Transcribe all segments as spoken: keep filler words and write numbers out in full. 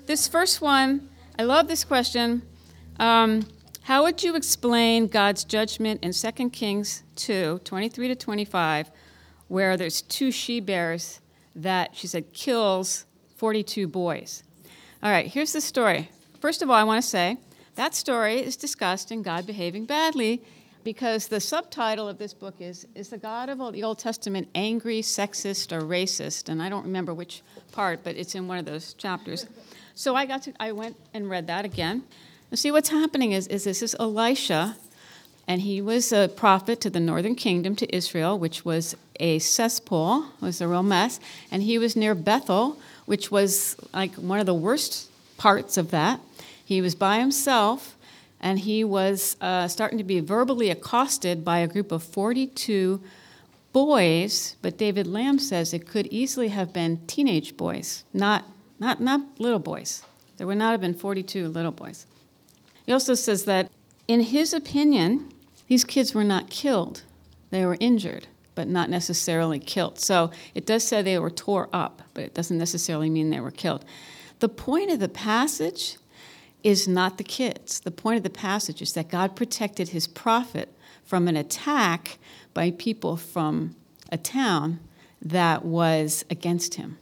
This first one, I love this question. Um, how would you explain God's judgment in Second Kings two, twenty-three to twenty-five, where there's two she-bears that, she said, kills forty-two boys? All right, here's the story. First of all, I want to say that story is discussed in God Behaving Badly, because the subtitle of this book is, is the God of the Old Testament angry, sexist, or racist? And I don't remember which part, but it's in one of those chapters. So I got to, I went and read that again. And see, what's happening is, is this is Elisha, and he was a prophet to the northern kingdom, to Israel, which was a cesspool, was a real mess. And he was near Bethel, which was like one of the worst parts of that. He was by himself, and he was uh, starting to be verbally accosted by a group of forty-two boys, but David Lamb says it could easily have been teenage boys, not, not, not little boys. There would not have been forty-two little boys. He also says that, in his opinion, these kids were not killed. They were injured, but not necessarily killed. So it does say they were tore up, but it doesn't necessarily mean they were killed. The point of the passage is not the kids. The point of the passage is that God protected his prophet from an attack by people from a town that was against him.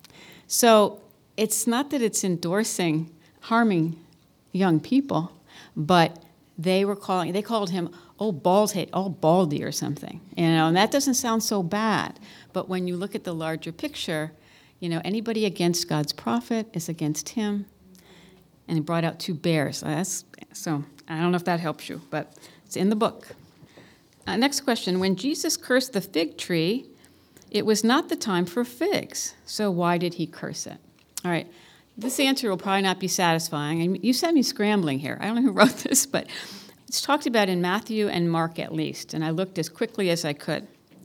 So it's not that it's endorsing harming young people, but they were calling, they called him, oh, bald head, oh, baldy or something. You know, and that doesn't sound so bad. But when you look at the larger picture, you know, anybody against God's prophet is against him. And he brought out two bears. That's, so I don't know if that helps you, but it's in the book. Uh, next question. When Jesus cursed the fig tree, it was not the time for figs. So why did he curse it? All right. This answer will probably not be satisfying. And you sent me scrambling here. I don't know who wrote this, but it's talked about in Matthew and Mark at least, and I looked as quickly as I could.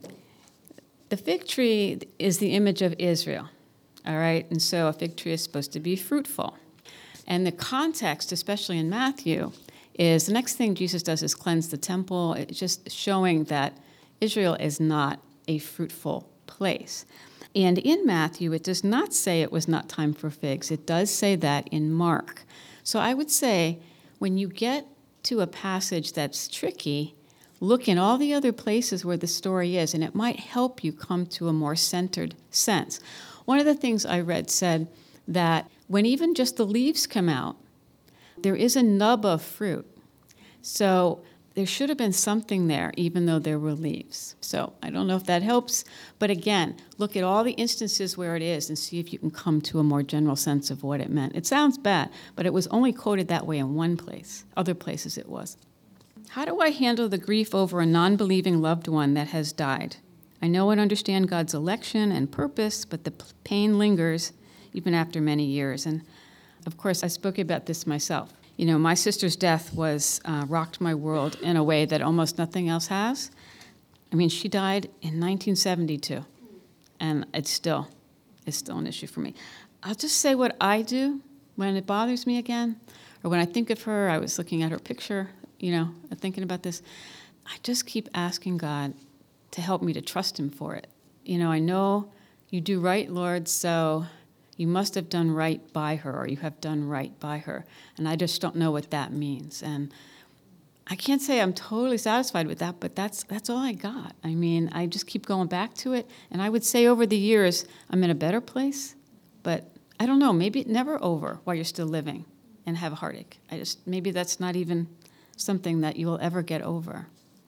The fig tree is the image of Israel, all right? And so a fig tree is supposed to be fruitful. And the context, especially in Matthew, is the next thing Jesus does is cleanse the temple. It's just showing that Israel is not a fruitful place. And in Matthew, it does not say it was not time for figs. It does say that in Mark. So I would say when you get to a passage that's tricky, look in all the other places where the story is, and it might help you come to a more centered sense. One of the things I read said that when even just the leaves come out, there is a nub of fruit. So there should have been something there, even though there were leaves. So I don't know if that helps. But again, look at all the instances where it is and see if you can come to a more general sense of what it meant. It sounds bad, but it was only quoted that way in one place. Other places it was. How do I handle the grief over a non-believing loved one that has died? I know and understand God's election and purpose, but the pain lingers even after many years. And of course, I spoke about this myself. You know, my sister's death was uh, rocked my world in a way that almost nothing else has. I mean, she died in nineteen seventy-two, and it's still, it's still an issue for me. I'll just say what I do when it bothers me again, or when I think of her. I was looking at her picture, you know, thinking about this. I just keep asking God to help me to trust him for it. You know, I know you do right, Lord, so you must have done right by her, or you have done right by her. And I just don't know what that means. And I can't say I'm totally satisfied with that, but that's that's all I got. I mean, I just keep going back to it. And I would say over the years, I'm in a better place. But I don't know, maybe it never over while you're still living and have a heartache. I just, maybe that's not even something that you will ever get over.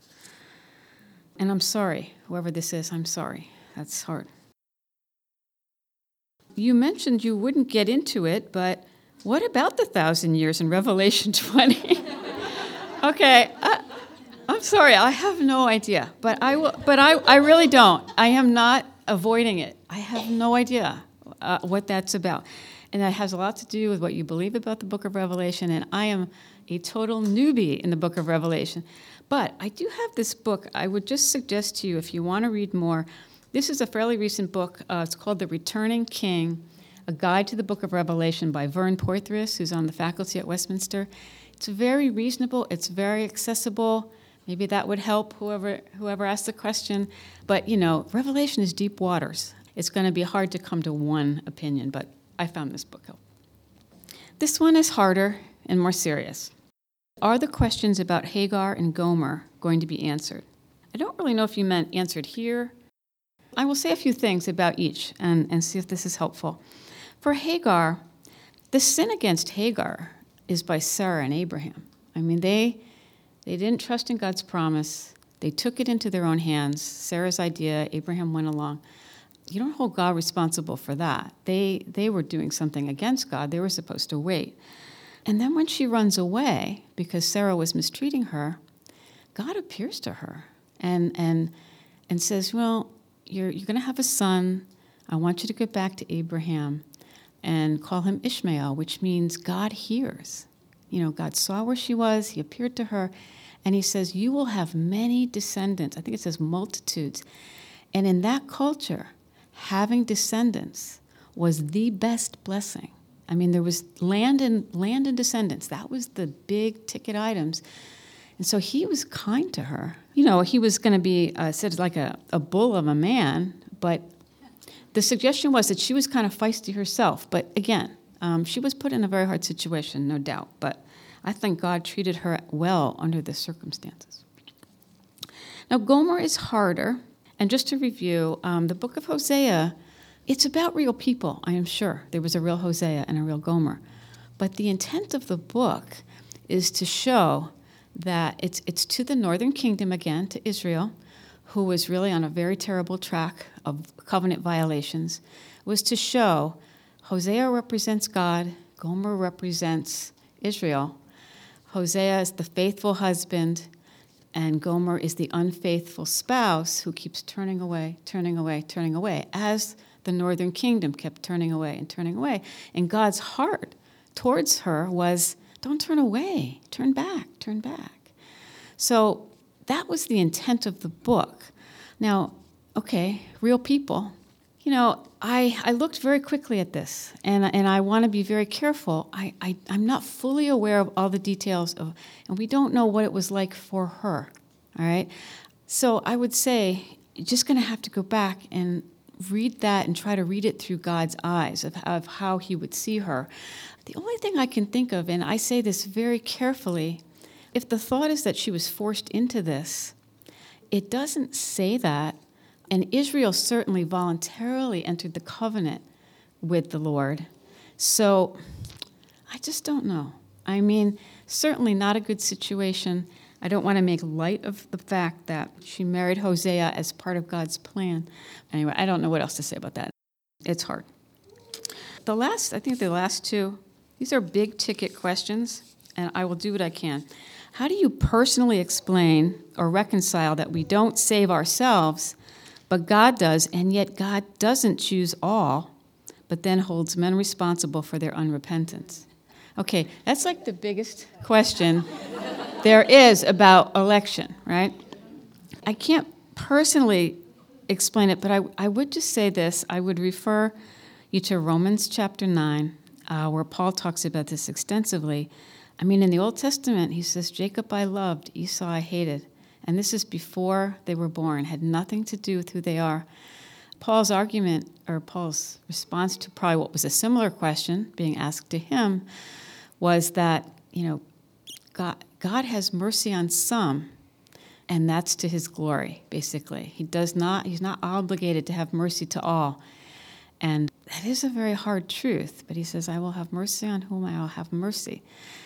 And I'm sorry, whoever this is, I'm sorry. That's hard. You mentioned you wouldn't get into it, but what about the thousand years in Revelation twenty? Okay, I, I'm sorry, I have no idea, but I will. But I, I really don't. I am not avoiding it. I have no idea uh, what that's about, and that has a lot to do with what you believe about the Book of Revelation. And I am a total newbie in the Book of Revelation, but I do have this book. I would just suggest to you, if you want to read more. This is a fairly recent book. Uh, it's called The Returning King, A Guide to the Book of Revelation by Vern Poythress, who's on the faculty at Westminster. It's very reasonable. It's very accessible. Maybe that would help whoever whoever asked the question. But, you know, Revelation is deep waters. It's going to be hard to come to one opinion, but I found this book helpful. This one is harder and more serious. Are the questions about Hagar and Gomer going to be answered? I don't really know if you meant answered here. I will say a few things about each and, and see if this is helpful. For Hagar, the sin against Hagar is by Sarah and Abraham. I mean, they they didn't trust in God's promise. They took it into their own hands. Sarah's idea, Abraham went along. You don't hold God responsible for that. They they were doing something against God. They were supposed to wait. And then when she runs away, because Sarah was mistreating her, God appears to her and and and says, well, you're you're going to have a son. I want you to go back to Abraham and call him Ishmael, which means God hears. You know, God saw where she was. He appeared to her, and he says, you will have many descendants. I think it says multitudes. And in that culture, having descendants was the best blessing. I mean, there was land and land and descendants. That was the big ticket items. And so he was kind to her. You know, he was going to be, uh, said like a, a bull of a man, but the suggestion was that she was kind of feisty herself. But again, um, she was put in a very hard situation, no doubt. But I think God treated her well under the circumstances. Now, Gomer is harder. And just to review, um, the book of Hosea, it's about real people, I am sure. There was a real Hosea and a real Gomer. But the intent of the book is to show that it's it's to the northern kingdom again, to Israel, who was really on a very terrible track of covenant violations, was to show Hosea represents God, Gomer represents Israel. Hosea is the faithful husband, and Gomer is the unfaithful spouse who keeps turning away, turning away, turning away, as the northern kingdom kept turning away and turning away. And God's heart towards her was, don't turn away, turn back, turn back. So that was the intent of the book. Now, okay, real people. You know, I, I looked very quickly at this, and, and I want to be very careful. I, I, I'm not fully aware of all the details, of, and we don't know what it was like for her, all right? So I would say you're just going to have to go back and read that and try to read it through God's eyes of, of how he would see her. The only thing I can think of, and I say this very carefully, if the thought is that she was forced into this, it doesn't say that. And Israel certainly voluntarily entered the covenant with the Lord. So I just don't know. I mean, certainly not a good situation. I don't want to make light of the fact that she married Hosea as part of God's plan. Anyway, I don't know what else to say about that. It's hard. The last, I think the last two, these are big ticket questions, and I will do what I can. How do you personally explain or reconcile that we don't save ourselves, but God does, and yet God doesn't choose all, but then holds men responsible for their unrepentance? Okay, that's like the biggest question there is about election, right? I can't personally explain it, but I, I would just say this. I would refer you to Romans chapter nine, uh, where Paul talks about this extensively. I mean, in the Old Testament, he says, Jacob I loved, Esau I hated. And this is before they were born, had nothing to do with who they are. Paul's argument, or Paul's response to probably what was a similar question being asked to him, was that, you know, God, God has mercy on some, and that's to his glory, basically. He does not, he's not obligated to have mercy to all. And that is a very hard truth, but he says, I will have mercy on whom I will have mercy.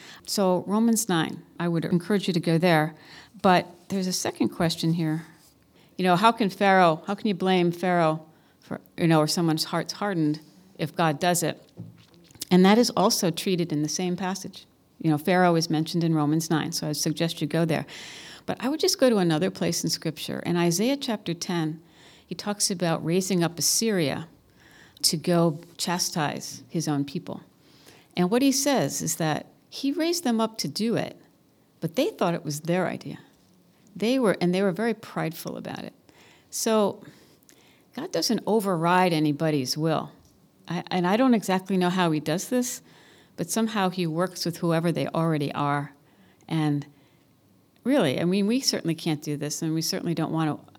So Romans nine, I would encourage you to go there. But there's a second question here. You know, how can Pharaoh, how can you blame Pharaoh for, you know, or someone's heart's hardened if God does it? And that is also treated in the same passage. You know, Pharaoh is mentioned in Romans nine, so I suggest you go there. But I would just go to another place in Scripture. In Isaiah chapter ten, he talks about raising up Assyria to go chastise his own people. And what he says is that he raised them up to do it, but they thought it was their idea. They were, and they were very prideful about it. So God doesn't override anybody's will. I, and I don't exactly know how he does this, but somehow he works with whoever they already are. And really, I mean, we certainly can't do this, and we certainly don't want to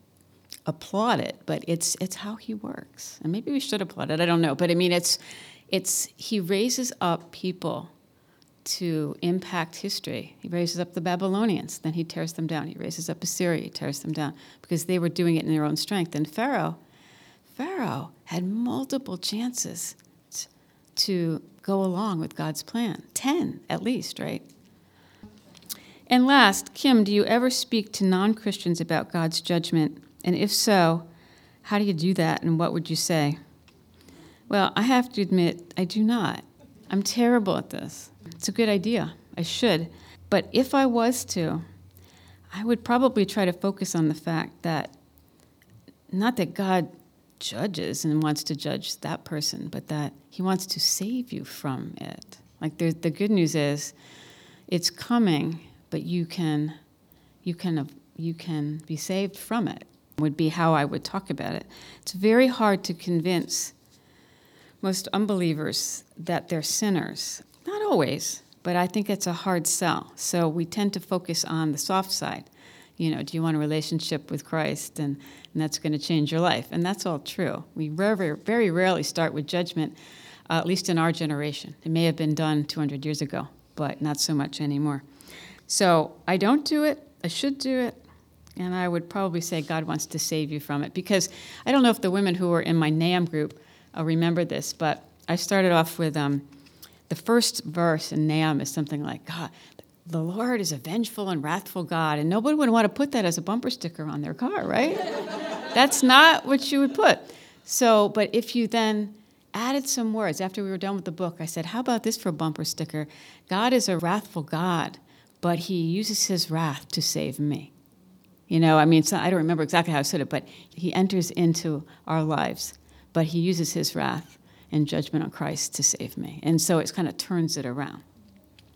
applaud it, but it's it's how he works. And maybe we should applaud it, I don't know. But I mean, it's it's he raises up people to impact history. He raises up the Babylonians, then he tears them down. He raises up Assyria, he tears them down, because they were doing it in their own strength. And Pharaoh, Pharaoh had multiple chances t- to go along with God's plan. Ten, at least, right? And last, Kim, do you ever speak to non-Christians about God's judgment? And if so, how do you do that, and what would you say? Well, I have to admit, I do not. I'm terrible at this. It's a good idea. I should. But if I was to, I would probably try to focus on the fact that, not that God judges and wants to judge that person, but that he wants to save you from it. Like the, the good news is, it's coming, but you can, you can, you can be saved from it, would be how I would talk about it. It's very hard to convince most unbelievers that they're sinners. Not always, but I think it's a hard sell. So we tend to focus on the soft side. You know, do you want a relationship with Christ? And, and that's going to change your life. And that's all true. We very, very rarely start with judgment, uh, at least in our generation. It may have been done two hundred years ago, but not so much anymore. So I don't do it. I should do it. And I would probably say God wants to save you from it. Because I don't know if the women who were in my NAM group uh, remember this, but I started off with um, the first verse in NAM is something like, God, the Lord is a vengeful and wrathful God. And nobody would want to put that as a bumper sticker on their car, right? That's not what you would put. So, but if you then added some words, after we were done with the book, I said, how about this for a bumper sticker? God is a wrathful God, but he uses his wrath to save me. You know, I mean, so I don't remember exactly how I said it, but he enters into our lives, but he uses his wrath and judgment on Christ to save me. And so it kind of turns it around.